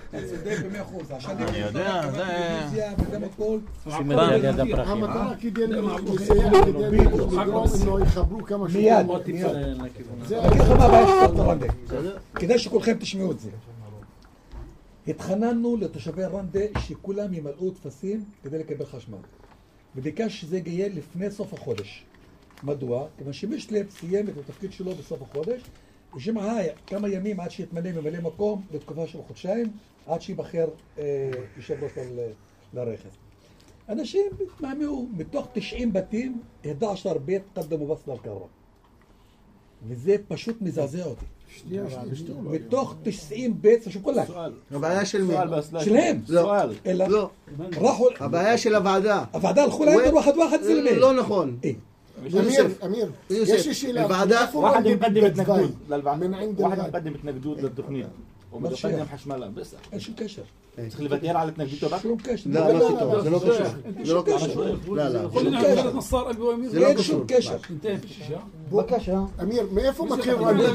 צודק ב100%. אני יודע, זה... וגם הכל. המטרה כדי לסייע, כדי לגרום אם לא יחברו כמה מיד. להגיד לך מה הבעיה של סבתא רנדה. כדאי שכולכם תשמעו את זה. התחננו לתושבי רנדה שכולם ימלאו טפסים כדי לקבל חשמל. וביקש שזה יהיה לפני סוף החודש. מדוע? כיוון שמשלב סיים את התפקיד שלו בסוף החודש, ושמעה כמה ימים עד שיתמנה ממלא מקום לתקופה של חודשיים, עד שיבחר יושב ראש לרכס. אנשים התמהמהו, מתוך 90 בתים, 11 בית קדמו בס ללקרה. וזה פשוט מזעזע אותי. מתוך 90 בית, זה שכל לך. הבעיה של מי? שלהם. לא. הבעיה של הוועדה. הוועדה הלכו להם ואחד זלמי. לא נכון. אמיר, יש לי שאלה. واحد مقدم התנגדות לתוכנית. הוא מפקדם חשמל, בסדר. אין שום קשר. צריך לוותר על התנגדותו רק? שום קשר. זה לא קשר. זה לא קשר. אין שום קשר. בבקשה. אמיר, מאיפה מתחיל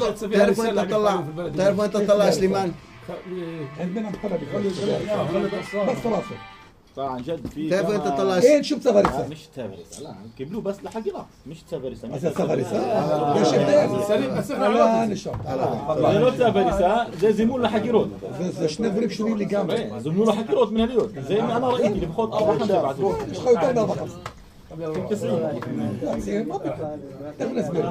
تعرف انت تطلع سليمان אין בין המחנה בכלל. בס פרסו. طبعا جد في تعرف انت تطلع אין שום צו הריסה. مش צו הריסה, لا קיבלו בס לחגירה, مش צו הריסה. אז זה צו הריסה? יש הבדל. זה לא צו הריסה, זה זימון לחגירות. זה שני דברים שונים לגמרי. זימנו לחגירות מנהליות. זה אם אני ראיתי לפחות 4-5 בעצמו. יש לך יותר מ-4-5. תכף נסביר.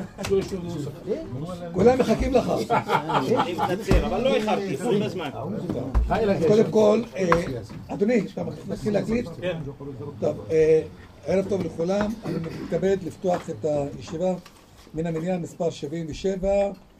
כולם מחכים לך. אבל לא איחרתי, פול בזמן. קודם כל, אדוני, אתה מתחיל להקליט? טוב, ערב טוב לכולם. אני מתכבד לפתוח את הישיבה מן המניין מספר 77,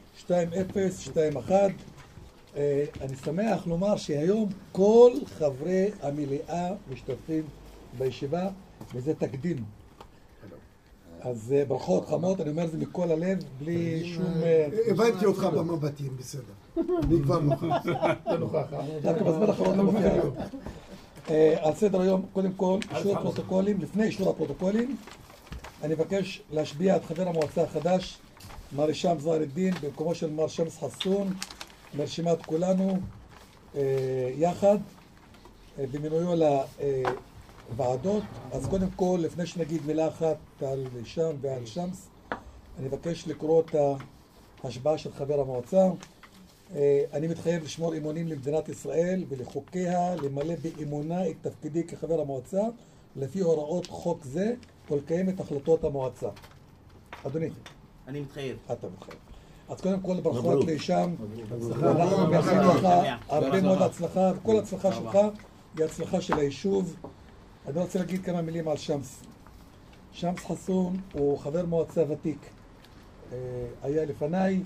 2021. אני שמח לומר שהיום כל חברי המליאה משתתפים בישיבה, וזה תקדים. אז ברכות חמות, אני אומר את זה מכל הלב, בלי שום... הבנתי אותך במבטים, בסדר. אני כבר נוכח. אתה נוכח, דווקא בזמן האחרון לא מופיע היום. על סדר היום, קודם כל, אישור הפרוטוקולים. לפני אישור הפרוטוקולים, אני מבקש להשביע את חבר המועצה החדש, מר הישאם זהר א-דין, במקומו של מר שמס חסון, מרשימת כולנו, יחד, במינויו ועדות. אז קודם כל, לפני שנגיד מילה אחת על הישאם ועל שמס, אני מבקש לקרוא את ההשבעה של חבר המועצה. אני מתחייב לשמור אמונים למדינת ישראל ולחוקיה, למלא באמונה את תפקידי כחבר המועצה לפי הוראות חוק זה ולקיים את החלטות המועצה. אדוני. אני מתחייב. אתה מתחייב. אז קודם כל ברכות להישאם. אנחנו מאחלים לך הרבה מאוד הצלחה, וכל הצלחה שלך היא הצלחה של היישוב. אני רוצה להגיד כמה מילים על שמס. שמס חסון הוא חבר מועצה ותיק. היה לפניי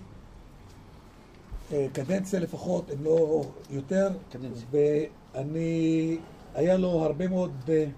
קדנציה לפחות, אם לא יותר. ואני, היה לו הרבה מאוד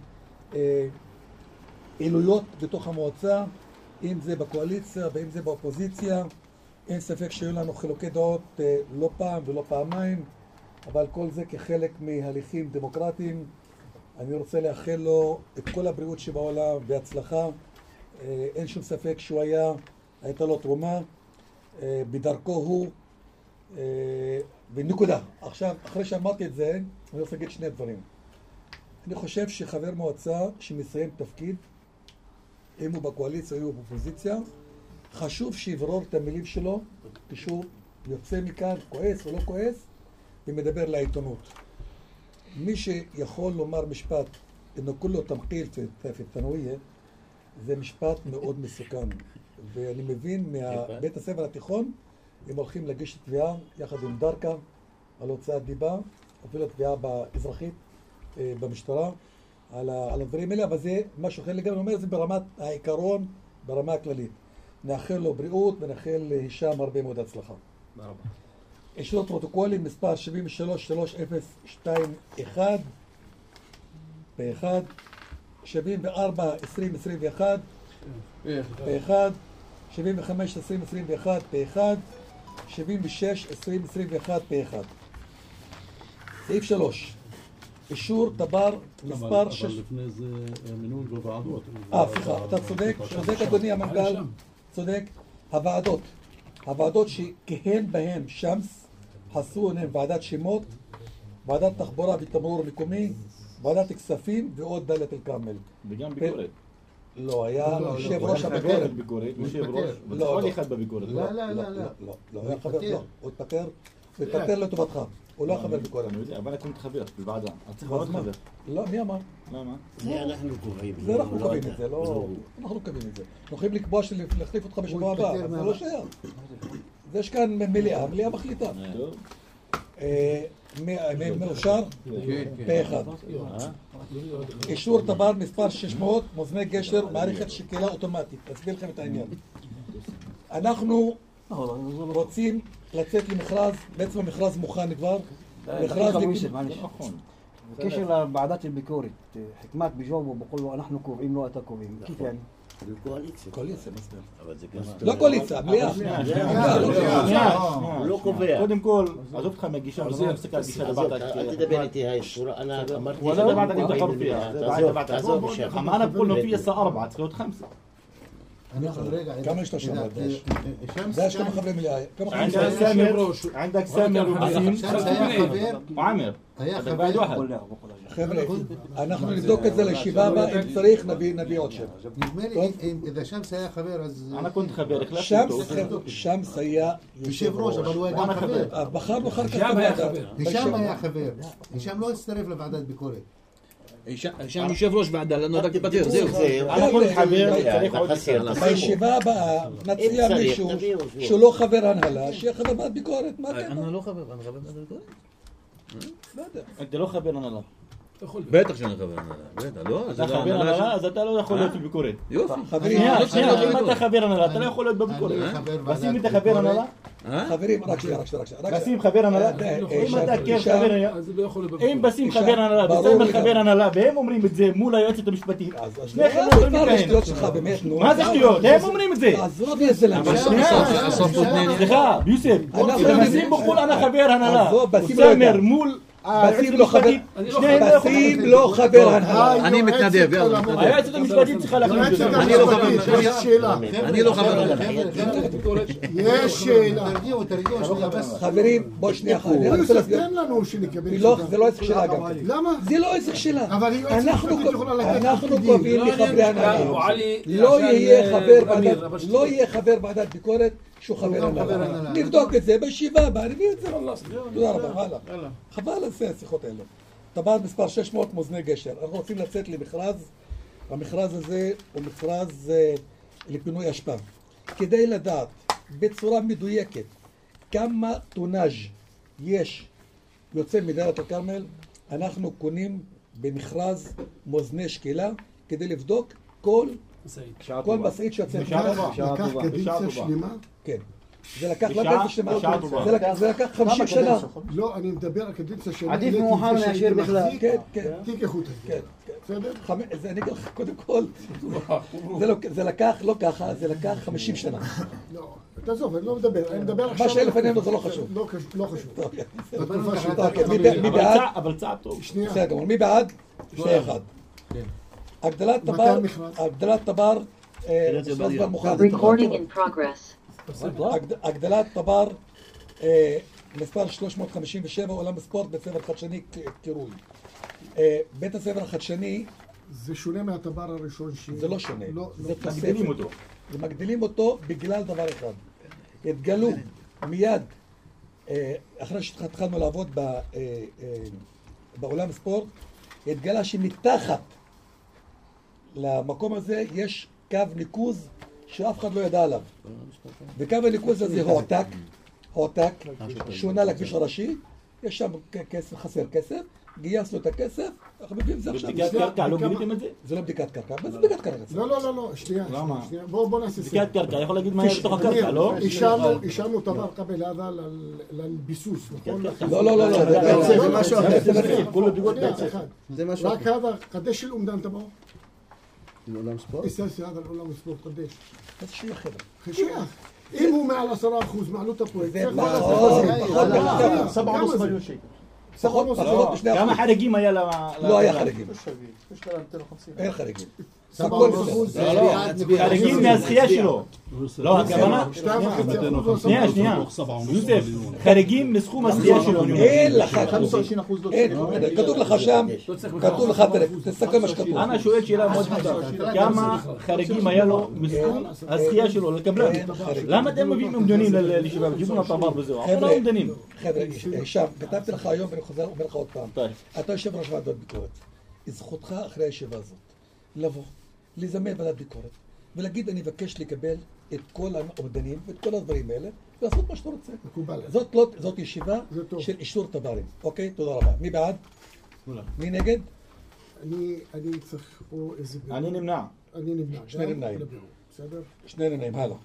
פעילויות בתוך המועצה, אם זה בקואליציה ואם זה באופוזיציה. אין ספק שהיו לנו חילוקי דעות לא פעם ולא פעמיים, אבל כל זה כחלק מהליכים דמוקרטיים. אני רוצה לאחל לו את כל הבריאות שבעולם והצלחה. אין שום ספק שהוא הייתה לו תרומה בדרכו הוא, בנקודה. עכשיו, אחרי שאמרתי את זה, אני רוצה להגיד שני דברים. אני חושב שחבר מועצה שמסיים תפקיד, אם הוא בקואליציה או הוא באופוזיציה, חשוב שיברור את המילים שלו כשהוא יוצא מכאן, כועס או לא כועס, ומדבר לעיתונות. מי שיכול לומר משפט, אינו כולו תמקיל في الثانوية, זה משפט מאוד מסוכן. ואני מבין מבית הספר התיכון, הם הולכים להגיש תביעה יחד עם דרכה על הוצאת דיבה, אפילו תביעה באזרחית, במשטרה, על הדברים האלה, אבל זה משהו אחר לגמרי. אני אומר, זה ברמת העיקרון, ברמה הכללית. נאחל לו בריאות ונאחל להישאם הרבה מאוד הצלחה. תודה רבה. אישור פרוטוקולים מספר 73-3021 פה-אחד, 74-2021 פה-אחד, 75-2021 פה-אחד, 76-2021 פה-אחד. סעיף 3, אישור תבר מספר 6. אבל לפני זה מינוי בוועדות. סליחה, אתה צודק, צודק אדוני המנכ"ל, צודק. הוועדות שכהן בהן שמס חסון הן ועדת שמות, ועדת תחבורה ותמרור מקומי, ועדת כספים ועוד דלית אל כרמל. וגם ביקורת. לא, היה יושב ראש חבר הביקורת. בביקורת, יושב ראש, לא, כל לא. אחד בביקורת. לא, היה חבר, לא. הוא התפטר לטובתך. הוא לא חבר ביקורת. אני יודע, אבל אני כנت חבר בוועדה. אז צריך עוד חבר. לא, מי אמר? למה? זה אנחנו קובעים את זה, לא... אנחנו קובעים את זה. אנחנו יכולים לקבוע להחליף אותך בשבוע הבא, אבל זה לא שייך. יש כאן מליאה, המליאה מחליטה. טוב. מאושר? פה אחד. אישור תב"ר מספר 600, מאזני גשר, מערכת שקילה אוטומטית. אסביר לכם את העניין. אנחנו רוצים לצאת למכרז, בעצם המכרז מוכן כבר. מכרז נכון. בקשר לוועדת הביקורת, חכמת בג'ובו בכל לו אנחנו קובעים לא אתה קובעים. כיף يعني? קואליציה, מסביר. אבל זה גם... לא קואליציה, מליאה. הוא לא קובע. קודם כל, עזוב אותך מהגישה, אבל לא מסתכל על גישה עזוב, לבעתה. אל תדבר איתי היי שורה, אני אמרתי... ولا بعد اللي دخل فيها עזוב, שייח. اما انا بقول انه في هسه 4 צריך להיות 5. כמה יש לו שם? זה יש כמה חברי מליאה. عندك سامر وبسيم وعامر היה هذا חבר, بعد واحد חבר'ה, אנחנו נבדוק את זה לישיבה הבאה, אם צריך נביא עוד שם. נדמה לי, אם שמס היה חבר אז... انا كنت خبير خلافته שמס היה יושב ראש, אבל הוא היה גם חבר. בחרנו אחר כך הישאם היה חבר. הישאם היה חבר. הישאם לא הצטרף לוועדת ביקורת. שם יושב ראש ועדה, לנו רק תפטר, זהו. انا كنت خبير צריך עוד חסר. בישיבה הבאה נציע מישהו שהוא לא חבר הנהלה, שיהיה חבר ועדת ביקורת. מה אתם? אני לא חבר, אני חבר ועדת ביקורת? לא יודע. انت לא חבר הנהלה. בטח שאני חבר הנהלה, בטח, לא? אתה חבר הנהלה אז אתה לא יכול להיות בביקורת. יופי. חברים, שנייה, אם אתה חבר הנהלה אתה לא יכול להיות בביקורת. ושים אתה חבר הנהלה? חברים, רק שנייה. בסים חבר הנהלה? אם אתה כן חבר הנהלה, אז הוא לא יכול לבקר. אם בסים חבר הנהלה וסמר חבר הנהלה והם אומרים את זה מול היועצת המשפטית, שני חבר'ה יכולים לכהן. השטויות שלך באמת, נו. מה זה שטויות? הם אומרים את זה. עזוב לי את זה למה. סליחה, יוסף, בסים בחול אני חבר הנהלה. עזוב, בסים לא יודע. וסמר מול בסים לא חבר. שניהם לא יכולים. בסים לא חבר הנהלה. אני מתנדב, יאללה. היועצת המשפטית צריכה להחליט את זה. אני לא חבר הנהלה. יש שאלה. אני לא חבר הנהלה. יש שאלה. תרגיעו. חברים, בוא שנייה אחת. אני רוצה יוסף, להסביר. תן לנו שנקבל לא, זה לא עסק שלה גם. למה? זה לא עסק שלה. אבל היא יועצת משפטית יכולה לתת אנחנו תפקידים. קובעים לחברי הנהלה. לא יהיה חבר ועדת ביקורת שהוא חבר הנהלה. נבדוק את זה בישיבה הבאה, נביא את זה. תודה רבה, הלאה. חבל על זה השיחות האלה. תב"ר מספר 600 מאזני גשר. אנחנו רוצים לצאת למכרז. המכרז הזה הוא מכרז לפינוי אשפה. כדי לדעת בצורה מדויקת כמה טונאז' יש יוצא מדלית אל כרמל, אנחנו קונים במכרז מאזני שקילה כדי לבדוק כל משאית שיוצא לקח קדנציה שלמה? כן. זה לקח לקח שלמה. זה לקח 50 שנה. לא, אני מדבר על קדנציה שלמה. עדיף מאוחר מאשר בכלל. כן. תיק איכותי. כן. בסדר? זה אני אגיד לך קודם כל, זה לקח, לא ככה, זה לקח 50 שנה. לא, תעזוב, אני לא מדבר, אני מדבר עכשיו... מה שלפנינו זה לא חשוב. לא חשוב. בתקופה שאתה... מי בעד? אבל צעד טוב. בסדר, מי בעד? שני אחד. הגדלת תב"ר, כבר מוכן. Recording in progress. הגדלת תב"ר, מספר 357, עולם הספורט, בית ספר חדשני קירוי. בית הספר החדשני... זה שונה מהתב"ר הראשון זה לא שונה. זה מגדילים אותו. מגדילים אותו בגלל דבר אחד. התגלו מיד, אחרי שהתחלנו לעבוד בעולם הספורט, התגלה שמתחת למקום הזה יש קו ניקוז שאף אחד לא ידע עליו. וקו הניקוז הזה הועתק, שונה לכביש הראשי, יש שם כסף, חסר כסף, גייסנו את הכסף, אנחנו מביאים את זה עכשיו. בבדיקת קרקע, לא גיליתם את זה? זה לא בדיקת קרקע, מה זה בדיקת קרקע? לא, שנייה. בוא נעשה סדר. בדיקת קרקע, יכול להגיד מה יש בתוך הקרקע, לא? אישרנו תב"ר קבל هذا לביסוס, נכון? לא, זה משהו אחר. זה משהו אחר. רק هذا قديش الأمدان تبعه؟ לאולם ספורט? أساسي هذا الأولام سبورت قديش؟ זה שייך אחר. شيخ אם הוא מעל 10% מעלות הפרויקט, זה פחות מיליון שקל. פחות כמה חריגים היה לא היה חריגים. אין חריגים. הכל 7% בסדר. זה לא, חריגים מהזכייה שלו. לא, הכוונה... 2.5%. שנייה. יוסף, חריגים מסכום הזכייה שלו. אין לך, 25% לא אין, כתוב לך שם, כתוב לך פרק, תסתכל מה שכתוב. אנה שואל שאלה מאוד פשוטה, כמה חריגים היה לו מסכום הזכייה שלו לקבלן? למה אתם מביאים אומדנים לישיבה? גיבון התמר וזהו, אנחנו לא אומדנים. חבר'ה, שם, כתבתי לך היום ואני חוזר, אומר לך עוד פעם. טוב. אתה יושב ראש ועדת ביקורת. זכותך אחרי הישיבה הזאת, לבוא, לזמן ועדת ביקורת, ולהגיד אני מבקש לקבל את כל האומדנים ואת כל הדברים האלה, ולעשות מה שאתה רוצה. מקובל. זאת ישיבה זה טוב. של אישור תב"רים. אוקיי? תודה רבה. מי בעד? מי נגד? אני צריך פה איזה... אני נמנע. אני נמנע. שני נמנעים. בסדר? שני נמנעים, הלאה.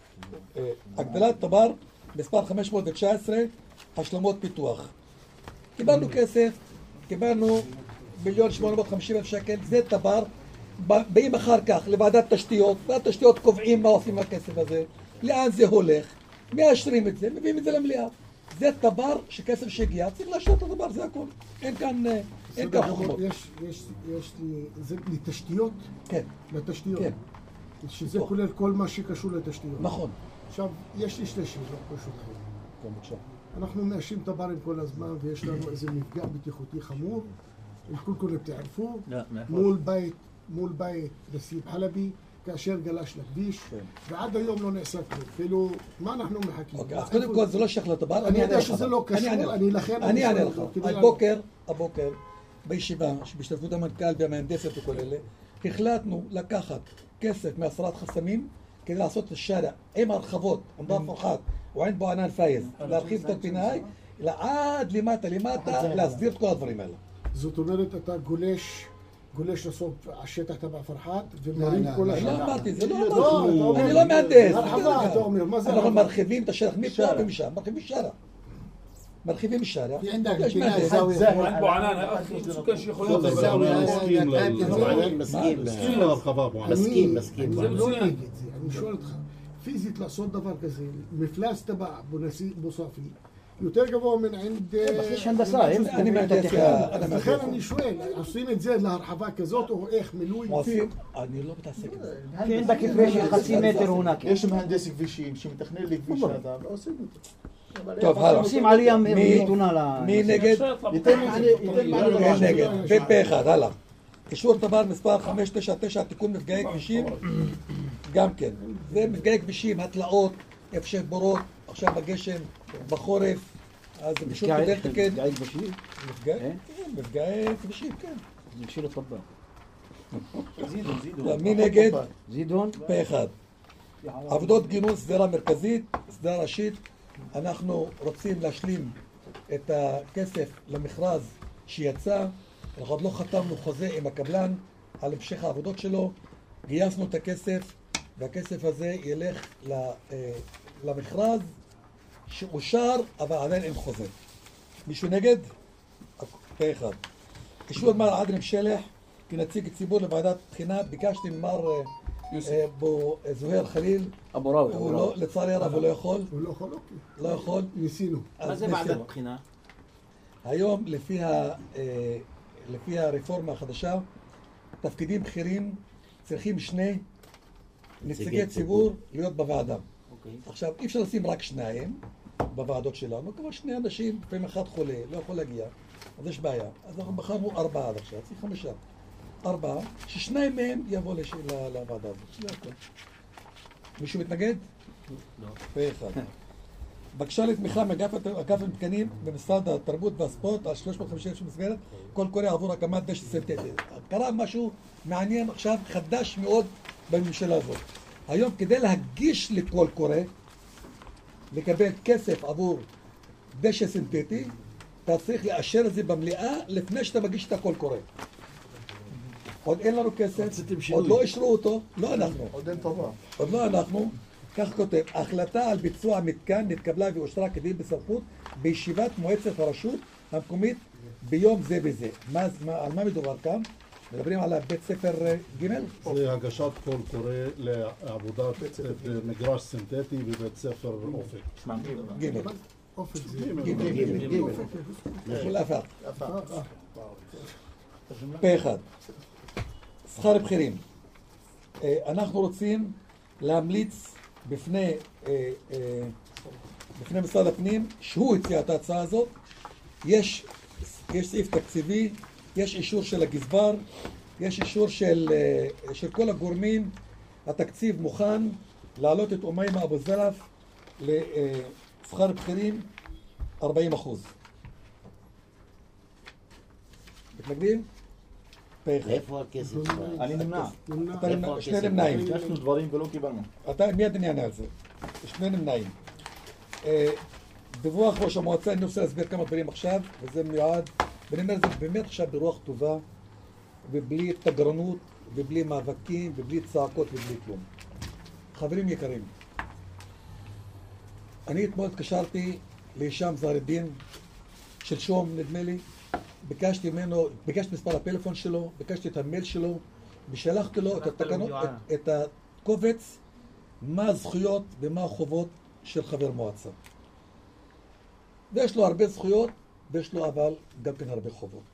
הגדלת תב"ר, מספר 519, השלמות פיתוח. קיבלנו כסף, קיבלנו 1,850,000 שקל, זה תב"ר. באים אחר כך לוועדת תשתיות, ועדת תשתיות קובעים מה עושים עם הכסף הזה, לאן זה הולך, מאשרים את זה, מביאים את זה למליאה. זה תב"ר שכסף שהגיע, צריך לאשר את הדבר, זה הכל. אין כאן חוכמות. יש לי... זה לתשתיות? כן. לתשתיות. כן. שזה כולל כל מה שקשור לתשתיות. נכון. עכשיו, יש לי שתי שאלות פשוט. כן, בבקשה. אנחנו מאשים תב"רים כל הזמן, ויש לנו איזה מפגע בטיחותי חמור. כולכם תערפו, מול בית נסיב חלבי, כאשר גלש לכביש, ואד היום לא נעשה כלום. כאילו, מה אנחנו מחכים? אוקיי, אז קודם כל זה לא שייך לתב"ר, אני יודע שזה לא קשור, אני אענה לך. הבוקר, בישיבה, שבהשתתפות המנכ"ל והמהנדסת וכל אלה, החלטנו לקחת כסף מהסרת חסמים כדי לעשות את השארע עם הרחבות, עמדה פרחת, ועין בו ענן פייז, להרחיב את הפינאי, עד למטה, להסדיר את כל הדברים האלה. זאת אומרת, אתה גולש לסוף השטח תבע פרחת ומרים כל השטח. לא אמרתי, זה לא אמרנו, אני לא מהנדס. הרחבה, אתה אומר, מה זה? אנחנו מרחיבים את השטח מפה ומשם, מרחיבים שרע. מרחיבים שרע. יש מהנדס. אין בו ענן, סוכן שיכול להיות... מסכים להרחבה בו. מסכים. אני לא נגד זה, אני שואל אותך, פיזית לעשות דבר כזה, מפלס תבע בוספי, יותר גבוה מן עند... יש הנדסה, אני מהנדס. לכן אני שואל, עושים את זה להרחבה כזאת או איך מילוי? אני לא מתעסק עם זה. في عندك فريش 50 متر هناك יש מהנדס כבישים שמתכנן לכביש אדם, ועושים את זה. טוב, הלאה. עושים עלייה מתונה ל... מי נגד? ייתן מענה. מי נגד? ופה אחד, הלאה. אישור תב"ר מספר 599, תיקון מפגעי כבישים, גם כן. זה מפגעי כבישים, התלאות, איפה שבורות, עכשיו בגשם, בחורף, אז זה פשוט כדי לתקן. מפגעי כבישים? מפגעי כבישים, כן. זה אישור התב"ר. מי נגד? זידון? פה אחד. עבודות גינון סדרה מרכזית, סדרה ראשית, אנחנו רוצים להשלים את הכסף למכרז שיצא, אנחנו עוד לא חתמנו חוזה עם הקבלן על המשך העבודות שלו, גייסנו את הכסף והכסף הזה ילך למכרז שאושר אבל עדיין אין חוזה. מישהו נגד? פה אחד. אישור מר עדנם שלח כנציג ציבור לוועדת בחינה, ביקשתי ממר זוהיר חליל, אבו ראוי. לצערי הרב הוא לא יכול. הוא לא יכול, אוקיי. לא יכול. ניסינו. מה זה ועדת בחינה? היום לפי הרפורמה החדשה, תפקידים בכירים צריכים שני נציגי ציבור להיות בוועדה. עכשיו, אי אפשר לשים רק שניים בוועדות שלנו, כבר שני אנשים, לפעמים אחד חולה, לא יכול להגיע, אז יש בעיה. אז אנחנו בחרנו 4 עד עכשיו, צריך 5. 4, ששניים מהם יבוא לוועדה הזאת. זה הכל. מישהו מתנגד? לא. פה אחד. בקשה לתמיכה מאגף המתקנים במשרד התרבות והספורט על 350,000 מסגרת, קול קורא עבור הקמת דשא סינתטי. קרה משהו מעניין עכשיו, חדש מאוד בממשלה הזאת. היום כדי להגיש לקול קורא, לקבל כסף עבור דשא סינתטי, אתה צריך לאשר את זה במליאה לפני שאתה מגיש את הקול קורא. עוד אין לנו כסף, עוד לא אישרו אותו, לא אנחנו. עוד לא אנחנו. כך כותב, ההחלטה על ביצוע המתקן נתקבלה ואושרה כדין בסמכות בישיבת מועצת הרשות המקומית ביום זה וזה. על מה מדובר כאן? מדברים על בית ספר ג'? זה הגשת קול קורא לעבודת מגרש סינתטי בבית ספר אופק. ג'. אופק זה... ג'. אפק. פה אחד. שכר בכירים. אנחנו רוצים להמליץ בפני משרד הפנים, שהוא הציע את ההצעה הזאת. יש סעיף תקציבי, יש אישור של הגזבר, יש אישור של כל הגורמים. התקציב מוכן להעלות את אומיימה אבו זרף לשכר בכירים 40%. מתנגדים? איפה הכסף? אני נמנע. שני נמנעים. ביקשנו דברים ולא קיבלנו. מיד אני אענה על זה. שני נמנעים. דיווח ראש המועצה, אני רוצה להסביר כמה דברים עכשיו, וזה מיועד, ואני אומר את זה באמת עכשיו ברוח טובה, ובלי תגרנות, ובלי מאבקים, ובלי צעקות, ובלי כלום. חברים יקרים, אני אתמול התקשרתי להישאם זהר-א-דין, שלשום נדמה לי, ביקשתי מספר הפלאפון שלו, ביקשתי את המייל שלו, ושלחתי לו את הקובץ, מה הזכויות ומה החובות של חבר מועצה. ויש לו הרבה זכויות, ויש לו אבל גם כן הרבה חובות.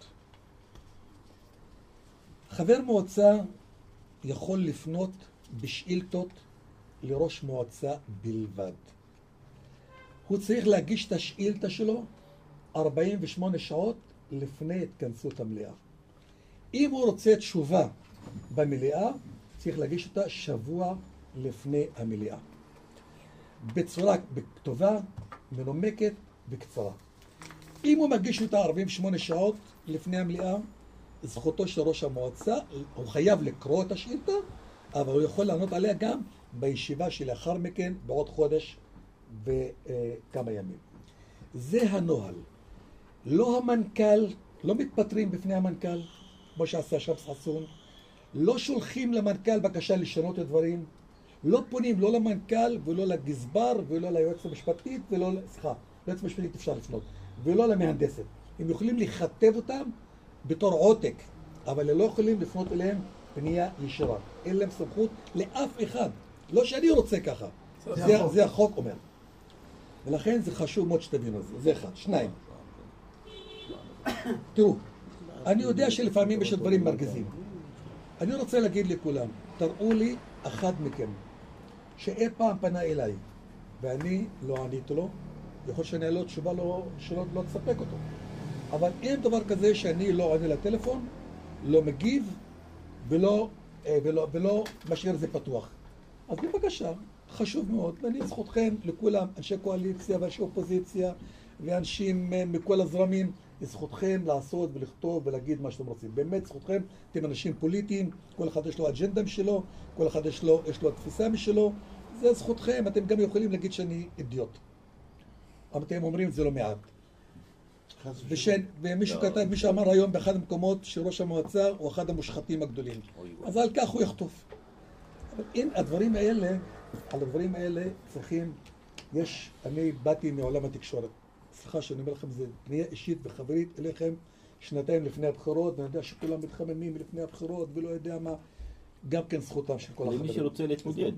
חבר מועצה יכול לפנות בשאילתות לראש מועצה בלבד. הוא צריך להגיש את השאילתה שלו 48 שעות לפני התכנסות המליאה. אם הוא רוצה תשובה במליאה, צריך להגיש אותה שבוע לפני המליאה. בצורה כתובה, מנומקת וקצרה. אם הוא מגיש אותה 48 שעות לפני המליאה, זכותו של ראש המועצה, הוא חייב לקרוא את השאילתה, אבל הוא יכול לענות עליה גם בישיבה שלאחר מכן, בעוד חודש וכמה ימים. זה הנוהל. לא המנכ"ל, לא מתפטרים בפני המנכ"ל, כמו שעשה שבס חסון, לא שולחים למנכ"ל בקשה לשנות את הדברים, לא פונים לא למנכ"ל ולא לגזבר ולא ליועץ המשפטית ולא, ליועץ המשפטית אפשר לפנות, ולא למהנדסת. הם יכולים לכתב אותם בתור עותק, אבל הם לא יכולים לפנות אליהם פנייה ישירה. אין להם סמכות לאף אחד. לא שאני רוצה ככה. זה החוק אומר. ולכן זה חשוב מאוד שתבינו את זה. זה אחד. שניים. תראו, אני יודע שלפעמים יש דברים מרגיזים. אני רוצה להגיד לכולם, תראו לי אחד מכם שאי פעם פנה אליי ואני לא עניתי לו, יכול שאני לא תשובה שלא תספק אותו. אבל אין דבר כזה שאני לא עונה לטלפון, לא מגיב ולא משאיר את זה פתוח. אז בבקשה, חשוב מאוד, ואני זכותכם לכולם, אנשי קואליציה ואנשי אופוזיציה ואנשים מכל הזרמים, זכותכם לעשות ולכתוב ולהגיד מה שאתם רוצים. באמת זכותכם, אתם אנשים פוליטיים, כל אחד יש לו אג'נדה משלו, כל אחד יש לו התפיסה משלו, זה זכותכם, אתם גם יכולים להגיד שאני אידיוט. אבל אתם אומרים זה לא מעט. ומישהו כתב, מישהו אמר היום באחד המקומות שראש המועצה הוא אחד המושחתים הגדולים. אז על כך הוא יחטוף. אבל אין, על הדברים האלה צריכים, אני באתי מעולם התקשורת. סליחה שאני אומר לכם, זה פנייה אישית וחברית אליכם שנתיים לפני הבחירות, ואני יודע שכולם מתחממים לפני הבחירות ולא יודע מה, גם כן זכותם של כל החברים. למי שרוצה להתמודד,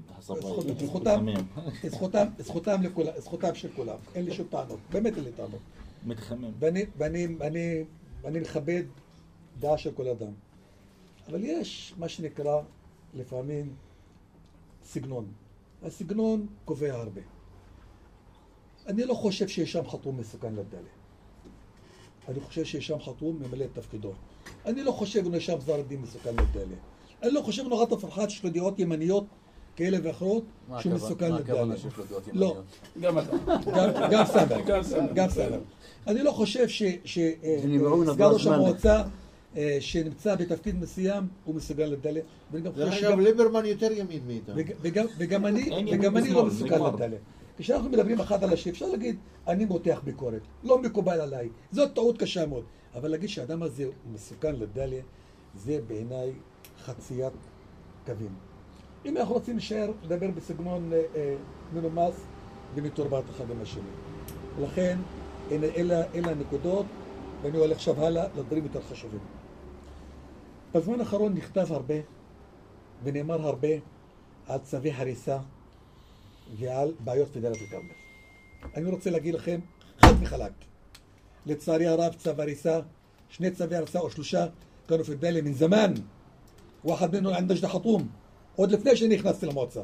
זכותם של כולם. אין לי שום טענות, באמת אין לי טענות. מתחמם. ואני מכבד דעה של כל אדם. אבל יש מה שנקרא לפעמים סגנון. הסגנון קובע הרבה. אני לא חושב שיש שם חתום מסוכן לדליה. אני חושב שיש שם חתום ממלא את תפקידו. אני לא חושב שיש שם זהר-א-דין מסוכן לדליה. אני לא חושב נורא תפרחת שיש לו דעות ימניות כאלה ואחרות שהוא מסוכן לדליה. מה הכוונה שיש לו דעות לא. ימניות? גם סמר. אני לא חושב שסגן ראש המועצה שנמצא בתפקיד מסוים הוא מסוגל לדליה. עכשיו ליברמן יותר ימין מאיתנו. וגם אני לא מסוגל לדליה. כשאנחנו מדברים אחד על השני, אפשר להגיד, אני מותח ביקורת, לא מקובל עליי, זאת טעות קשה מאוד. אבל להגיד שהאדם הזה הוא מסוכן לדליה, זה בעיניי חציית קווים. אם אנחנו רוצים לדבר בסגנון מנומס ומתורבת אחד עם השני. ולכן, אלה הנקודות, ואני הולך עכשיו הלאה לדברים יותר חשובים. בזמן האחרון נכתב הרבה, ונאמר הרבה, על צווי הריסה, ועל בעיות בדאלית אל-כרמל. אני רוצה להגיד לכם, חד וחלק. לצערי הרב, צו הריסה, 2 צווי הריסה או 3, كانوا في الدالة من زمان. واحد منهم عند نجدة حطوم עוד לפני שאני נכנסתי למועצה.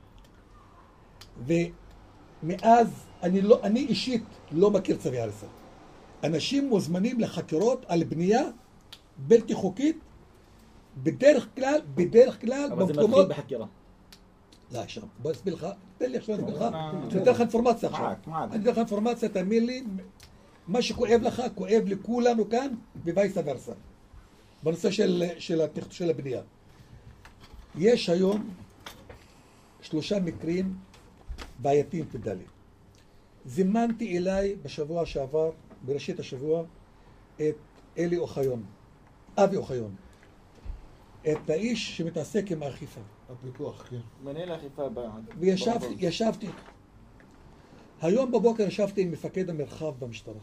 ומאז אני אישית לא מכיר צווי הריסה. אנשים מוזמנים לחקירות על בנייה בלתי חוקית, בדרך כלל אבל זה מתחיל בחקירה. לא, עכשיו, בוא אסביר לך, תן לי עכשיו להסביר לך, אני אתן לך אינפורמציה עכשיו. אני אתן לך אינפורמציה, תאמין לי, מה שכואב לך, כואב לכולנו כאן, ווייסה ורסה. בנושא של הבנייה. יש היום 3 מקרים בעייתיים פדלי. זימנתי אליי בשבוע שעבר, בראשית השבוע, את אבי אוחיון. את האיש שמתעסק עם האכיפה. הפיקוח, כן. מנהל האכיפה וישבתי. היום בבוקר ישבתי עם מפקד המרחב במשטרה.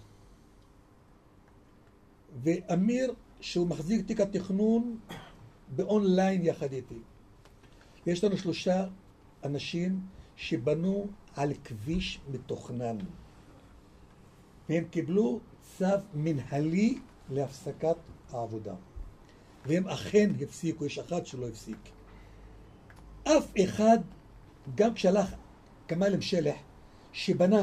ואמיר, שהוא מחזיק תיק התכנון באונליין יחד איתי. יש לנו 3 אנשים שבנו על כביש מתוכנן. והם קיבלו צו מנהלי להפסקת העבודה. והם אכן הפסיקו, יש אחד שלא הפסיק. אף אחד, גם כשהלך כמאל משלח, שבנה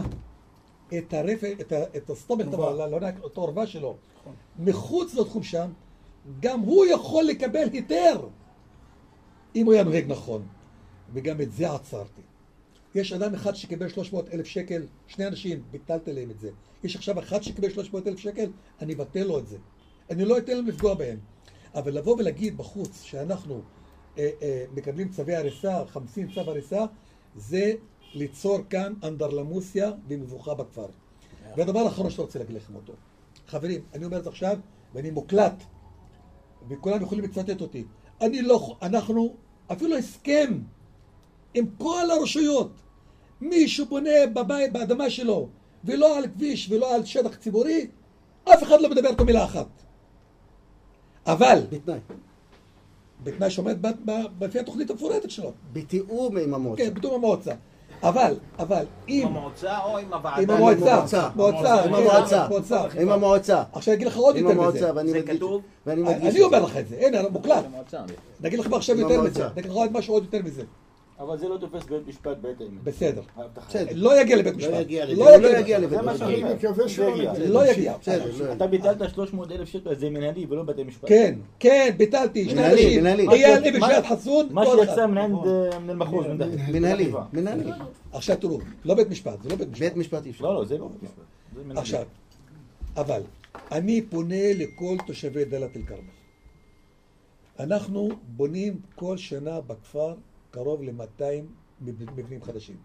את הסטומק, את העורבה שלו, מחוץ לתחום שם, גם הוא יכול לקבל היתר, אם הוא היה נוהג נכון. וגם את זה עצרתי. יש אדם אחד שקיבל 300,000 שקל, 2 אנשים, ביטלתי להם את זה. יש עכשיו אחד שקיבל 300,000 שקל, אני אבטל לו את זה. אני לא אתן להם לפגוע בהם. אבל לבוא ולהגיד בחוץ שאנחנו מקבלים צווי הריסה, 50 צו הריסה, זה ליצור כאן אנדרלמוסיה ומבוכה בכפר. והדבר האחרון שאתה רוצה להגיד לכם אותו. חברים, אני אומר את זה עכשיו, ואני מוקלט, וכולם יכולים לצטט אותי. אנחנו, אפילו הסכם עם כל הרשויות, מי שבונה בבית, באדמה שלו, ולא על כביש ולא על שטח ציבורי, אף אחד לא מדבר אותו מילה אחת. אבל בתנאי שעומד לפי התוכנית המפורטת שלו. בתיאום עם המועצה. כן, בתיאום עם המועצה. אבל אם... עם המועצה או עם הוועדה? עם המועצה. עם המועצה. עכשיו אני אגיד לך עוד יותר מזה. זה כתוב? אני אומר לך את זה. הנה, מוקלט. אני אגיד לך עכשיו יותר מזה. אני אגיד לך עוד משהו עוד יותר מזה. אבל זה לא תופס בית משפט בעת האמת. בסדר. לא יגיע לבית משפט. לא יגיע לבית משפט. אני מקווה שלא יגיע. לא יגיע. אתה ביטלת 300,000 שקל, זה מנהלי ולא בתי משפט. כן, ביטלתי. מנהלי. אייל אבן שייד חסון. מה שיצא מן המחוז. מנהלי. עכשיו תראו, לא בית משפט, זה לא בית משפט. בית משפט אפשר. לא, זה לא בית משפט. עכשיו, אבל אני פונה לכל תושבי דאלית אל כרמל. אנחנו בונים כל שנה בכפר קרוב ל-200 מבנים חדשים.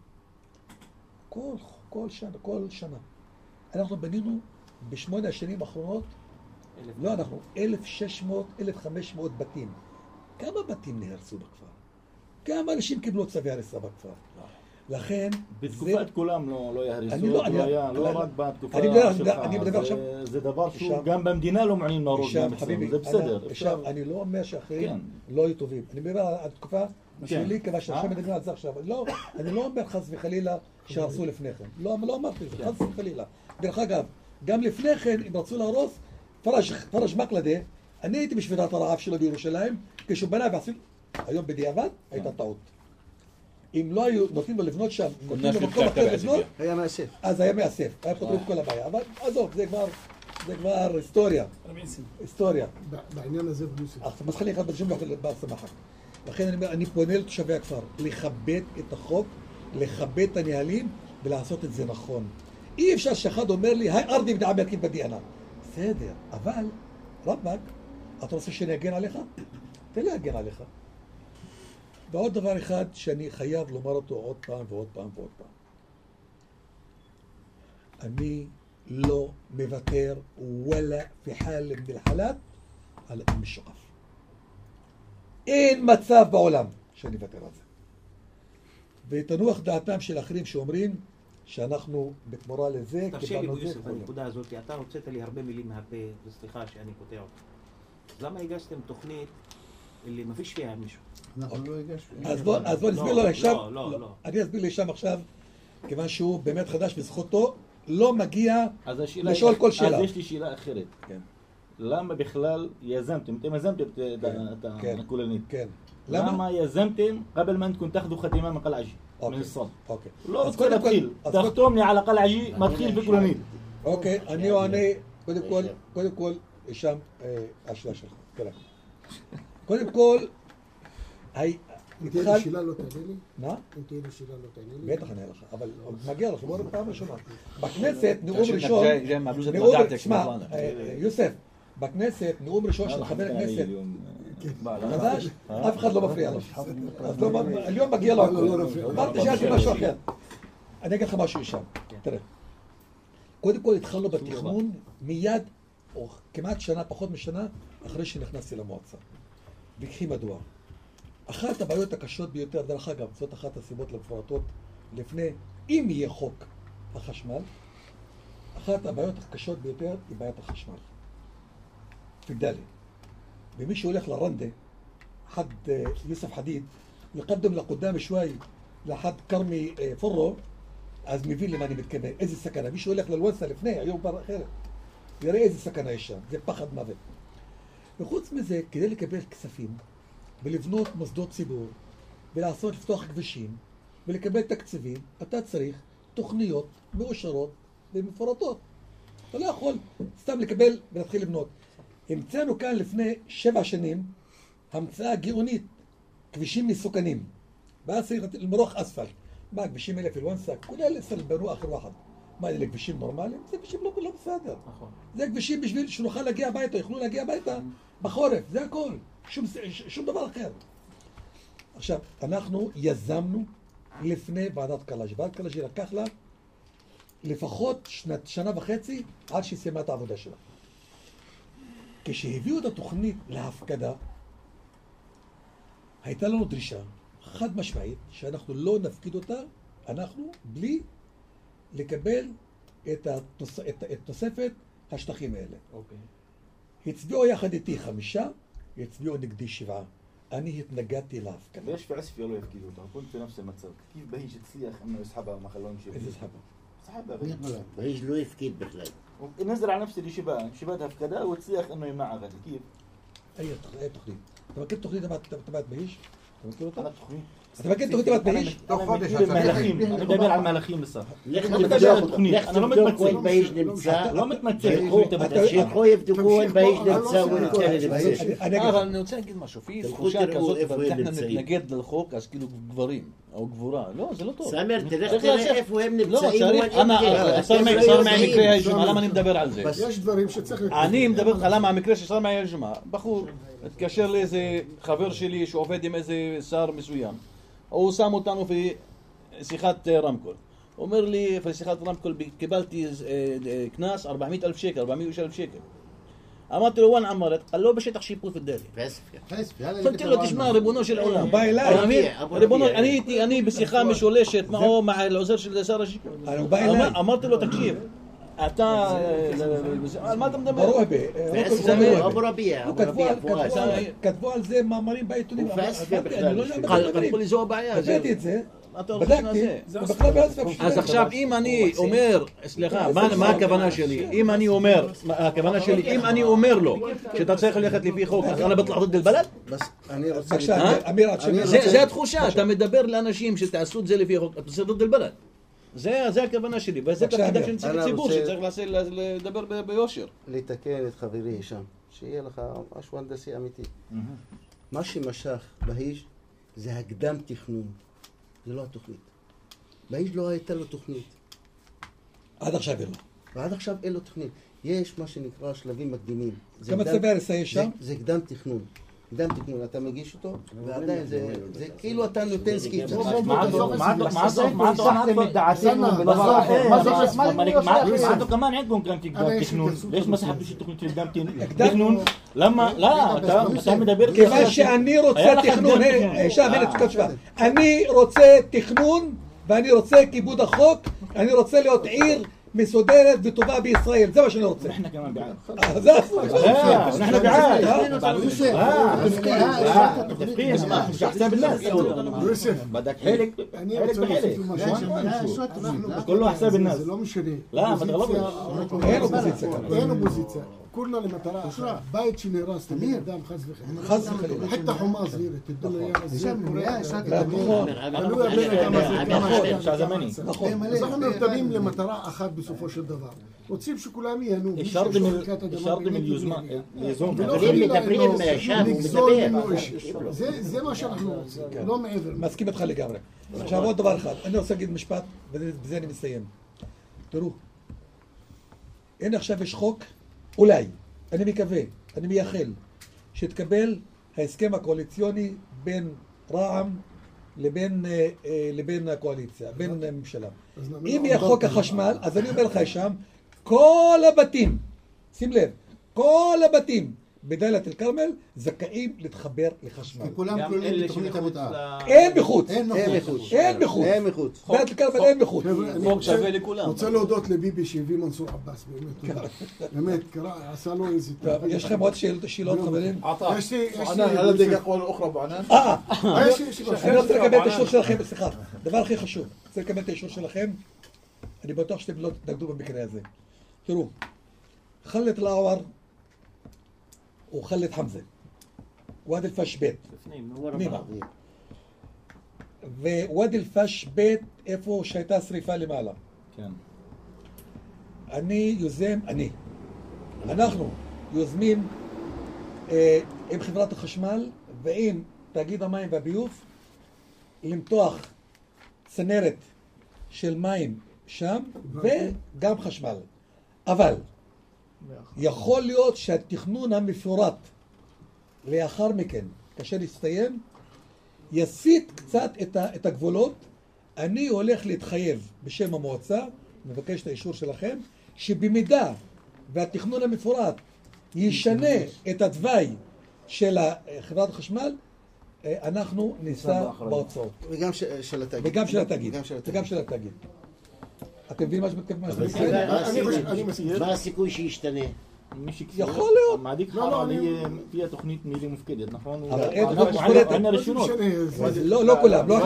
כל שנה. אנחנו בנינו ב8 השנים האחרונות, לא אנחנו, 1,600, 1,500 בתים. כמה בתים נהרסו בכפר? כמה אנשים קיבלו צווי הריסה בכפר? לכן... בתקופת כולם לא יהרסו, לא רק בתקופה שלך. זה דבר שהוא גם במדינה לא מעניין להרוג גם אצלנו, זה בסדר. אני לא אומר שאחרים לא יהיו טובים. אני מדבר על התקופה שלי, כמה שעכשיו מדברים על זה עכשיו. אני לא אומר חס וחלילה שהרסו לפני כן. לא אמרתי את זה, חס וחלילה. דרך אגב, גם לפני כן, אם רצו להרוס, פרש מקלדה, אני הייתי בשביתת הרעב שלו בירושלים, כשהוא בנה ועשו... היום בדיעבד הייתה טעות. אם לא היו נותנים לו לבנות שם, נותנים לו מקום אחר לבנות, היה מאסף. אז היה מאסף, היה פותר את כל הבעיה. אבל עזוב, זה כבר היסטוריה. היסטוריה. בעניין הזה בלוסי. אז חליך בג'מלה בסמחק. לכן אני פונה לתושבי הכפר, לכבד את החוק, לכבד את הנהלים ולעשות את זה נכון. אי אפשר שאחד אומר לי, היי ארדי בדעה מלכית בדיאנה. בסדר, אבל רבק, אתה רוצה שאני אגן עליך? תן לי אגן עליך. ועוד דבר אחד שאני חייב לומר אותו עוד פעם ועוד פעם ועוד פעם. אני לא מוותר וلا في حال من الحالات על אום אל-שועף. אין מצב בעולם שאני אוותר על זה. ותנוח דעתם של אחרים שאומרים שאנחנו בתמורה לזה, תרשה לי ביוסף, הנקודה הזאת, אתה הוצאת לי הרבה מילים מהפה, וסליחה שאני קוטע אותך. אז למה הגשתם תוכנית اللي ما فيش فيها מישהו? אנחנו לא הגשנו. אז בוא נסביר לו לשם, לא. אני אסביר לשם עכשיו, כיוון שהוא באמת חדש בזכותו, לא מגיע לשאול כל שאלה. אז יש לי שאלה אחרת. למה בכלל יזמתם? אתם יזמתם את הכוללנית. כן. למה יזמתם قبل ما انكم تاخذوا خدمه من قلعجي من الصد؟ אוקיי. לא רוצה להתחיל. תחתומני על قلعجي מתחיל בכוללנית. אוקיי, אני עונה, קודם כל, שם השאלה שלך. תראה. קודם כל, אם תהיה לי שאלה לא תענה לי? מה? אם תהיה לי שאלה לא תענה לי? בטח אני אענה לך, אבל מגיע לך, בואו פעם ראשונה. בכנסת, נאום ראשון, שמע, יוסף, בכנסת, נאום ראשון של חבר כנסת, חדש, אף אחד לא מפריע לו. אז היום מגיע לו הכל. אמרתי שאלתי משהו אחר. אני אגיד לך משהו שם. תראה, קודם כל התחלנו בתכנון מיד, או כמעט שנה, פחות משנה, אחרי שנכנסתי למועצה. וכי מדוע? אחת הבעיות הקשות ביותר, דרך אגב, זאת אחת הסיבות למפורטות לפני, אם יהיה חוק החשמל, אחת הבעיות הקשות ביותר היא בעיית החשמל. תגדלי. ומי שהולך לרנדה, חד יוסף חדיד, יקדם לקודם שווי, לחד קרמי פורו, אז מבין למה אני מתכוון, איזה סכנה. מי שהולך ללוונסה לפני, היום כבר אחרת, יראה איזה סכנה יש שם, זה פחד מוות. וחוץ מזה, כדי לקבל כספים, ולבנות מוסדות ציבור, ולעשות, לפתוח כבישים, ולקבל תקציבים, אתה צריך תוכניות מאושרות ומפורטות. אתה לא יכול סתם לקבל ולהתחיל לבנות. המצאנו כאן לפני 7 שנים, המצאה גאונית, כבישים מסוכנים. ואז צריך למרוח אספלט. מה, כבישים האלה פילואנסה, כולל בנו אחר ואחד. מה, אלה כבישים נורמליים? זה כבישים לא בסדר. זה כבישים בשביל שנוכל להגיע הביתה, יוכלו להגיע הביתה בחורף, זה הכל. שום דבר אחר. עכשיו, אנחנו יזמנו לפני ועדת קלעג'י. ועדת קלעג'י לקח לה לפחות שנה וחצי עד שהיא סיימה את העבודה שלה. כשהביאו את התוכנית להפקדה, הייתה לנו דרישה חד משמעית שאנחנו לא נפקיד אותה, אנחנו בלי לקבל את תוספת השטחים האלה. הצביעו יחד איתי 5, הצביעו נגדי 7. אני התנגדתי להפקדה. ليش في عسفية לא يفكدوا אותה? كنت في نفس المتصل. كيف بهيج تسيح انه يسحبها وما خلوهمش يفكدوا؟ איזה סחבה? سحبها بهيج לא يفكد בכלל. نزل على نفس الشباب، شباب هفكدها وتسيح انه يمنعها غادي. كيف؟ اي تخطيط. אתה מכיר תוכנית תבעת בהיש? אתה מכיר אותה? انا تخوين. אתה מכיר תוכנית תבעת בהיש? תוך חודש. מלאכים, אני מדבר על מלאכים בסך. לך תבדוק וين בהיש נמצא. לא מתמצא. תלכו יבדקו וين בהיש נמצא ונתן נמצא. אבל אני רוצה להגיד משהו, في תחושה כזאת, אנחנו נתנגד לחוק, אז כאילו גברים, או גבורה, לא, זה לא טוב. סמר, תראה איפה הם נמצאים. לא, צריך, שר מעי מקרה הג'ומעה, למה אני מדבר על זה? יש דברים שצריך... אני מדבר לך למה המקרה של שר מעי הג'ומעה, בחור, התקשר לאיזה חבר שלי שעובד עם איזה שר מסוים, הוא שם אותנו בשיחת רמקול. הוא אומר לי, בשיחת רמקול קיבלתי קנס 400,000 שקל, 400,000 שקל. אמרתי לו, וואן עמרת? قال לו בשטח שיפוט בדאלי. אמרתי לו, תשמע, ריבונו של עולם. הוא בא אליי. אני בשיחה משולשת, מע העוזר של שר השיכון. הוא בא אליי. אמרתי לו, תקשיב, אתה... על מה אתה מדבר? אבו רביע. כתבו על זה מאמרים בעיתונים. אמרו לי, זו הבעיה. הבאתי את זה. בדקתי, אז עכשיו אם אני אומר, סליחה, מה הכוונה שלי? אם אני אומר, הכוונה שלי, אם אני אומר לו שאתה צריך ללכת לפי חוק, אז אני בטח ضد البلد? זה התחושה, אתה מדבר לאנשים שתעשו את זה לפי חוק, אתה צריך ضد البلد. זה הכוונה שלי, וזה תפקידה של נציג ציבור שצריך לדבר ביושר. לתקן את חברי הישאם, שיהיה לך משהו הנדסי אמיתי. מה שמשך בהיש זה הקדם תכנון. זה לא התוכנית. בהיש לא הייתה לו תוכנית. עד עכשיו אין לו. ועד עכשיו אין לו תוכנית. יש מה שנקרא שלבים מקדימים. כמה צווי הריסה יש שם? זה קדם תכנון. קדם תכנון, אתה מגיש אותו, ועדיין זה כאילו אתה נותן סקיצה. ما انتوا كمان عندكم كان تكنون ليش ما سحبتوا شي تكنون لما لا אתה מדבר כיוון שאני רוצה תכנון, אני רוצה תכנון ואני רוצה כיבוד החוק, אני רוצה להיות עיר מסודרת וטובה בישראל, זה מה שאני רוצה. احنا كمان بعاد. זה אסור. احنا بعاد. مش حساب الناس. بدك حالك بحالك. كله حساب الناس. זה לא משנה. لا ما تغلطش. אין אופוזיציה. אין אופוזיציה. כולנו למטרה אחת, בית שנהרס לבן אדם חס וחלילה. חס וחלילה. حتى חומה صغيرة تدل اياها الزين נכון. אז אנחנו נרתמים למטרה אחת בסופו של דבר. רוצים שכולם ייהנו. זה מה שאנחנו רוצים, לא מעבר. מסכים איתך לגמרי. עכשיו עוד דבר אחד, אני רוצה להגיד משפט ובזה אני מסיים. תראו, הנה עכשיו יש חוק, אולי, אני מקווה, אני מייחל, שתקבל ההסכם הקואליציוני בין רע"מ לבין הקואליציה, בין הממשלה. אם יהיה חוק החשמל, אז אני אומר לך שם, כל הבתים, שים לב, כל הבתים בדאלית אל כרמל זכאים להתחבר לחשמל. כולם כלולים בתוכנית המתאר. אין בחוץ. אין מחוץ. דאלית אל כרמל אין בחוץ. חוק שווה לכולם. רוצה להודות לביבי שהביא מנסור עבאס, באמת, עשה לו איזה... יש לכם עוד שאלות חברים? יש לי... هل دقيقة أخرى بعنا؟ אני רוצה לקבל את האישור שלכם, סליחה, דבר הכי חשוב, רוצה לקבל את האישור שלכם, אני בטוח שאתם לא תתנגדו במקרה הזה. תראו, ח'לת אל-עוור وخلت حمزة وادي الفش بيت פנימה. וואדי אל-פש בית איפה שהייתה שריפה למעלה. כן. אנחנו יוזמים עם חברת החשמל ועם תאגיד המים והביוב למתוח צנרת של מים שם וגם חשמל. אבל יכול להיות שהתכנון המפורט לאחר מכן, כאשר יסתיים, יסיט קצת את הגבולות. אני הולך להתחייב בשם המועצה, מבקש את האישור שלכם, שבמידה והתכנון המפורט ישנה את התוואי של חברת החשמל, אנחנו ניסע בהוצאות. וגם של התאגיד. וגם של התאגיד. אתם מבינים מה שמתכוון? מה הסיכוי שישתנה? יכול להיות. מעדיק חרא תהיה תוכנית מילי מופקדת, נכון? אבל אין רשיונות. לא כולם, לא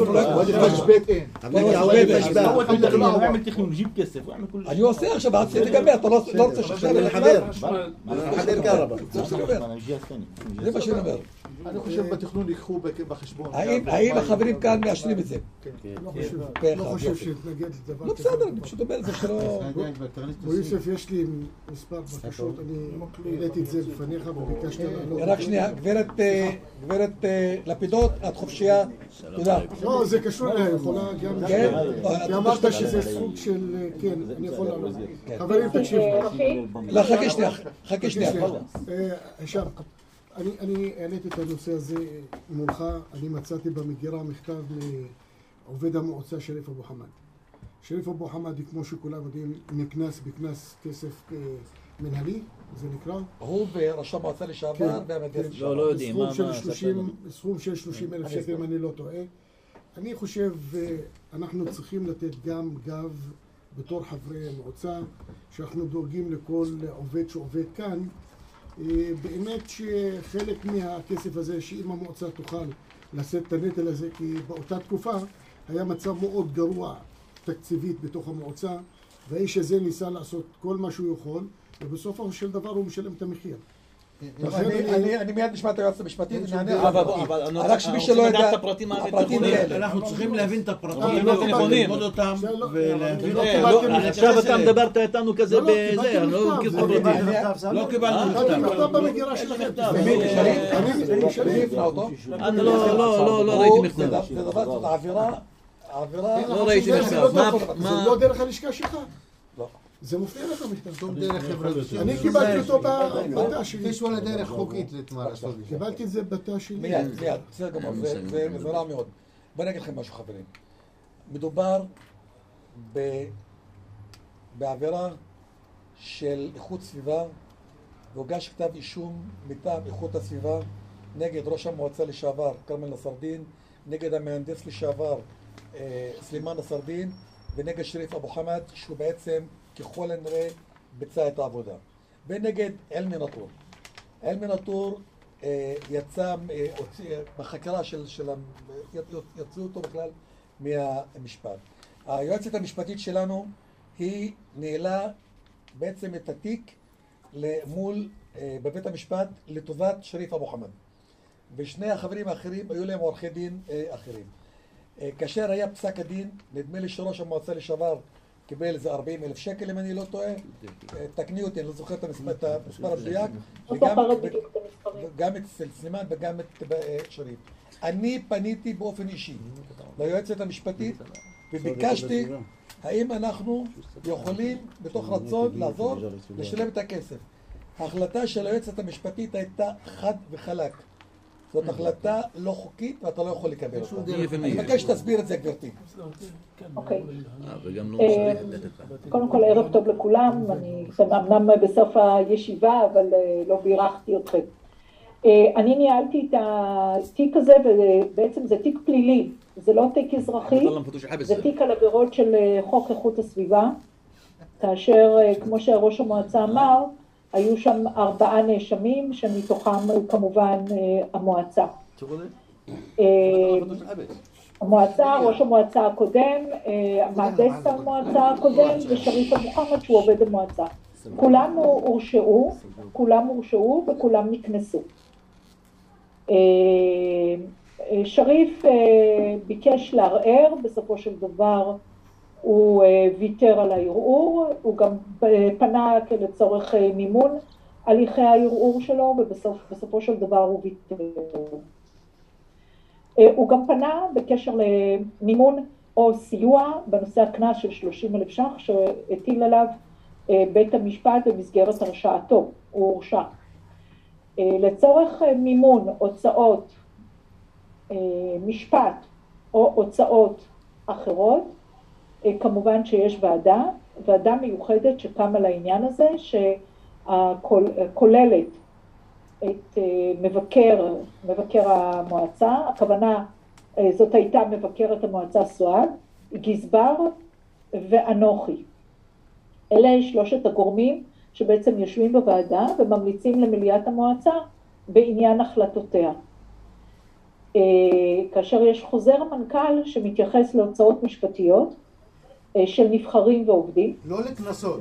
הוא יעמל תכנון, ג'יב כסף, הוא יעמל כל... אני עושה עכשיו, עד שתגמר, אתה לא רוצה שעכשיו לחבר קרבה. זה מה שאני אומר. אני חושב בתכנון ייקחו בחשבון. האם החברים כאן מאשרים את זה? לא חושב שנתנגד לדבר. לא בסדר, אני פשוט אומר את זה שלא... יוסף, יש לי מספר בקשות, אני העליתי את זה בפניך וביקשת לענות. רק שנייה, גברת לפידות, את חופשייה, תודה. לא, זה קשור אליה, יכולה גם... כן? אמרת שזה סוג של... כן, אני יכול לענות. חברים, תקשיבו. לא, חכי שנייה. הישאם, אני העליתי את הנושא הזה מולך, אני מצאתי במגירה מכתב לעובד המועצה שריף אבו חמד. שריף אבו חמד, כמו שכולם יודעים, נקנס בכנס כסף מנהלי, זה נקרא. הוא וראש המועצה לשעבר והמדיר לשעבר. לא יודעים. סכום של 30,000 שקל, אם אני לא טועה. אני חושב, אנחנו צריכים לתת גם גב בתור חברי מועצה, שאנחנו דואגים לכל עובד שעובד כאן, באמת שחלק מהכסף הזה, שאם המועצה תוכל לשאת את הנטל הזה, כי באותה תקופה היה מצב מאוד גרוע תקציבית בתוך המועצה, והאיש הזה ניסה לעשות כל מה שהוא יכול, ובסופו של דבר הוא משלם את המחיר. אני מיד נשמע את היועצת המשפטית, רק שמי שלא יודע את הפרטים האלה. אנחנו צריכים להבין את הפרטים, ללמוד אותם עכשיו אתה מדברת איתנו כזה בזה, לא קיבלנו מכתב במגירה שלכם. אני לא ראיתי מכתב. זה דבר, זאת עבירה, לא ראיתי מכתב. זה לא דרך הלשכה שלך? לא. זה מופיע לך מכתב. דרך חברתית. אני קיבלתי אותו בתא שלי. יש וلا דרך חוקית לעשות. קיבלתי את זה בתא שלי. מיד, בסדר גמור, זה רע מאוד. בוא נגיד לכם משהו חברים. מדובר בעבירה של איכות סביבה, והוגש כתב אישום מטעם איכות הסביבה נגד ראש המועצה לשעבר כרמל נסרדין, נגד המהנדס לשעבר סלימאן נסרדין, ונגד שריף אבו חמד, שהוא בעצם ככל הנראה ביצע את העבודה, ונגד אלמי נטור. אלמי נטור יצא בחקירה יצאו אותו בכלל מהמשפט. היועצת המשפטית שלנו היא ניהלה בעצם את התיק מול בבית המשפט לטובת שריף אבו חמד. ושני החברים האחרים היו להם עורכי דין אחרים. כאשר היה פסק הדין, נדמה לי שראש המועצה לשעבר קיבל איזה 40,000 שקל אם אני לא טועה. תקני אותי, אני לא זוכר את המספר המדויק. גם אצל סלימאן וגם את שריף. אני פניתי באופן אישי ליועצת המשפטית וביקשתי האם אנחנו יכולים בתוך רצון לעזור לשלם את הכסף. ההחלטה של היועצת המשפטית הייתה חד וחלק. זאת החלטה לא חוקית ואתה לא יכול לקבל אותה. אני מבקש שתסביר את זה, גברתי. אוקיי. קודם כל ערב טוב לכולם, אני אמנם בסוף הישיבה אבל לא בירכתי אתכם. אני ניהלתי את התיק הזה ובעצם זה תיק פלילי, זה לא תיק אזרחי, זה תיק על עבירות של חוק איכות הסביבה, כאשר כמו שראש המועצה אמר, היו שם 4 נאשמים שמתוכם כמובן המועצה. המועצה, ראש המועצה הקודם, מהנדס המועצה הקודם ושריף אבו חמד שהוא עובד המועצה. כולם הורשעו וכולם נקנסו. שריף ביקש לערער, בסופו של דבר הוא ויתר על הערעור, הוא גם פנה לצורך מימון הליכי הערעור שלו ובסופו של דבר הוא ויתר. הוא גם פנה בקשר למימון או סיוע בנושא הקנס של 30,000 ש"ח שהטיל עליו בית המשפט במסגרת הרשעתו, הוא הורשע. לצורך מימון הוצאות משפט או הוצאות אחרות, כמובן שיש ועדה מיוחדת שקמה לעניין הזה, שכוללת את מבקר המועצה, הכוונה זאת הייתה מבקרת המועצה סואד, גזבר ואנוכי. אלה 3 הגורמים שבעצם יושבים בוועדה וממליצים למליאת המועצה בעניין החלטותיה. כאשר יש חוזר מנכ"ל שמתייחס להוצאות משפטיות של נבחרים ועובדים. לא לקנסות.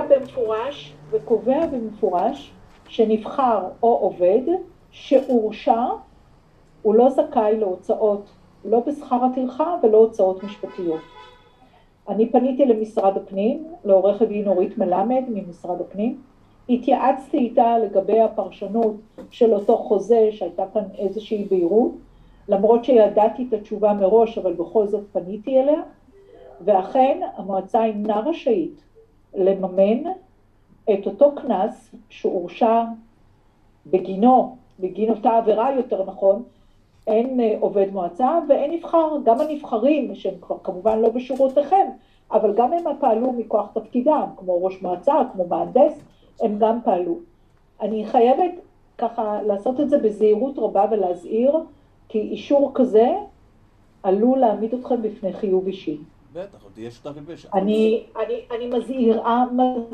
קובע במפורש שנבחר או עובד שהורשע, הוא לא זכאי להוצאות, לא בשכר הטרחה ולא הוצאות משפטיות. אני פניתי למשרד הפנים, לעורכת דין אורית מלמד ממשרד הפנים, התייעצתי איתה לגבי הפרשנות של אותו חוזה שהייתה כאן איזושהי בהירות, למרות שידעתי את התשובה מראש, אבל בכל זאת פניתי אליה, ואכן המועצה אינה רשאית לממן את אותו קנס שהורשע בגינו, בגין אותה עבירה יותר נכון, אין עובד מועצה ואין נבחר, גם הנבחרים שהם כבר כמובן לא בשורותיכם, אבל גם הם פעלו מכוח תפקידם, כמו ראש מועצה, כמו מהנדס, הם גם פעלו. אני חייבת ככה לעשות את זה בזהירות רבה ולהזהיר, כי אישור כזה עלול להעמיד אתכם בפני חיוב אישי. בטח, תהיה שותף בפשע. אני מזהירה,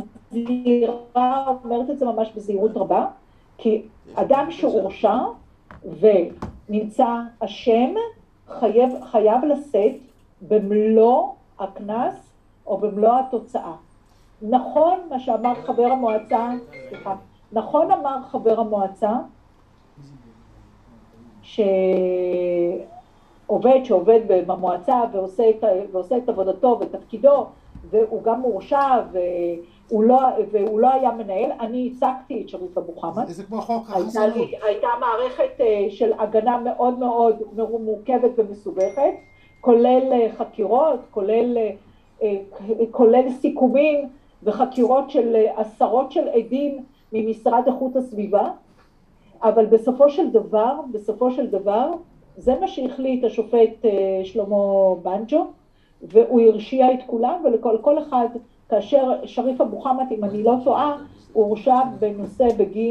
אומרת את זה ממש בזהירות רבה, כי אדם שהורשע ונמצא אשם חייב לשאת במלוא הקנס או במלוא התוצאה. נכון מה שאמר חבר המועצה, נכון אמר חבר המועצה, שעובד במועצה ועושה את עבודתו ותפקידו, והוא גם מורשע והוא לא היה מנהל. אני ייצגתי את שריף אבו חמד. זה כמו חוק החסינות. הייתה מערכת של הגנה מאוד מאוד מורכבת ומסובכת, כולל חקירות, כולל סיכומים וחקירות של עשרות של עדים ממשרד איכות הסביבה, אבל בסופו של דבר, זה מה שהחליט השופט שלמה בנג'ו, והוא הרשיע את כולם, ולכל אחד, כאשר שריף אבו חמד, אם אני לא טועה, הוא הורשע בנושא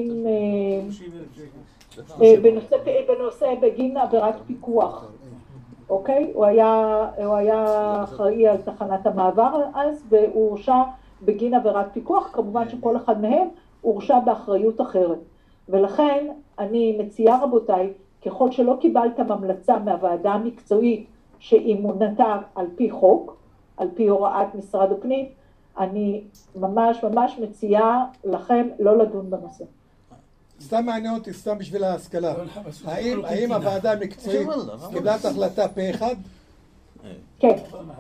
בגין עבירת פיקוח. אוקיי? הוא היה אחראי על תחנת המעבר אז, והוא הורשע בגין עבירת פיקוח, כמובן שכל אחד מהם הורשע באחריות אחרת. ולכן אני מציעה רבותיי, ככל שלא קיבלתם המלצה מהוועדה המקצועית שהיא מונתה על פי חוק, על פי הוראת משרד הפנים, אני ממש מציעה לכם לא לדון בנושא. סתם מעניין אותי, סתם בשביל ההשכלה. האם הוועדה המקצועית קיבלה את ההחלטה פה אחד? כן.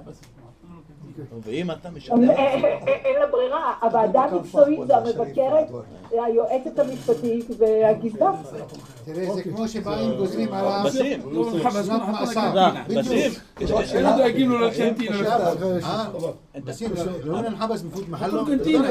ואם אתה משנה... אין לה ברירה, הוועדה המקצועית זה המבקרת, היועצת המשפטית והגזבר. תראה, זה כמו שבאים גוזרים עליו... בסים. שנת מאסר. בסים. אנחנו דואגים לו לקנטינה. בסים, לא ננחבס מפות מחלו. קנטינה.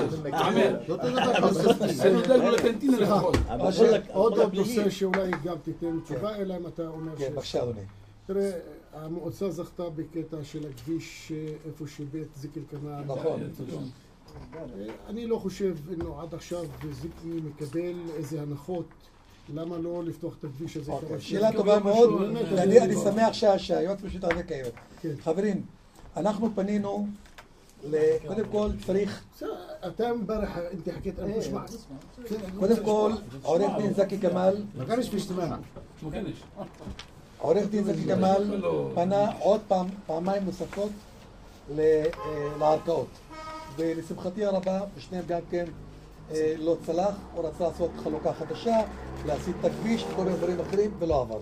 אנחנו דואגים לקנטינה לפחות. עוד נושא שאולי גם תיתן תשובה, אלא אם אתה אומר כן, בבקשה אדוני. תראה, המועצה זכתה בקטע של הכביש איפה שבית זיקל כנען. נכון. אני לא חושב אינו עד עכשיו זיקי מקבל איזה הנחות. למה לא לפתוח את הכביש הזה? שאלה טובה מאוד, אני שמח שהיועץ המשפטי הזה קיימת. חברים, אנחנו פנינו, קודם כל צריך... אתה מברך, انت حكيت انا مش معك. קודם כל, עורך דין זקי כמאל, עורך דין זקי כמאל פנה עוד פעמיים נוספות לערכאות. ולשמחתי הרבה, בשניהם גם כן לא צלח, הוא רצה לעשות חלוקה חדשה, להסיט את הכביש וכל מיני דברים אחרים, ולא עבר.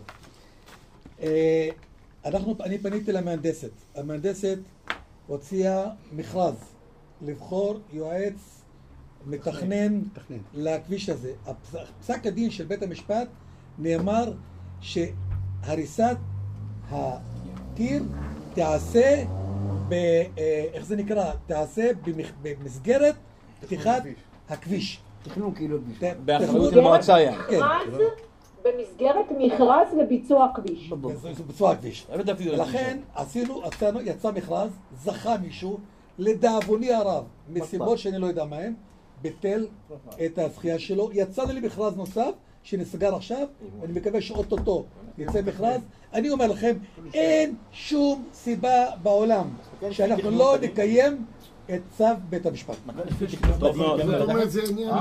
אני פניתי למהנדסת. המהנדסת הוציאה מכרז לבחור יועץ מתכנן לכביש הזה. פסק הדין של בית המשפט נאמר שהריסת הקיר תעשה איך זה נקרא? תעשה במסגרת פתיחת הכביש. תכנון כאילו כביש. באחריות המועצה היה. במסגרת מכרז לביצוע הכביש. ביצוע הכביש. לכן יצא מכרז, זכה מישהו, לדאבוני הרב, מסיבות שאני לא יודע מהם, ביטל את הזכייה שלו. יצא לי מכרז נוסף שנסגר עכשיו, אני מקווה שאוטוטו יצא מכרז. אני אומר לכם, אין שום סיבה בעולם שאנחנו לא נקיים את צו בית המשפט. טוב מאוד. זאת אומרת, זה עניין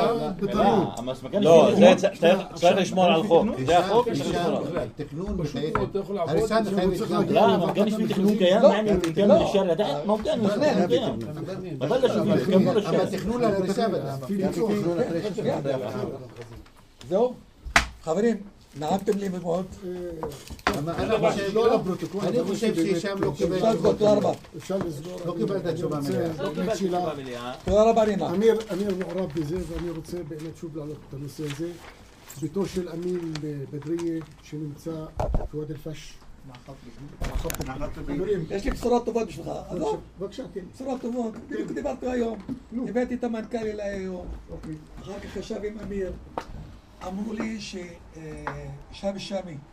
לא, צריך לשמור על חוק. זה החוק, צריך לשמור על תכנון מחייב. הריסה מחייבת. لا ما كانش في تكنون كيان يعني كان الشارع ده ما كان بطل شوف كملوا الشارع אבל תכנון להריסה זהו, חברים, נעמתם לי מאוד. אני חושב ששם לא קיבל אפשר לסגור, תודה רבה. אפשר לסגור. לא קיבלת תשובה מלאה. תודה רבה רינה. אמיר מעורב בזה, ואני רוצה באמת שוב להעלות את הנושא הזה. ביתו של אמין בדריה שנמצא בוואדי אל-פש. יש לי בשורות טובות בשבילך. בבקשה, כן. בשורות טובות. בדיוק דיברתי היום. הבאתי את המנכ"ל אליי היום. אחר כך ישב עם אמיר. אמרו לי ששבי שמי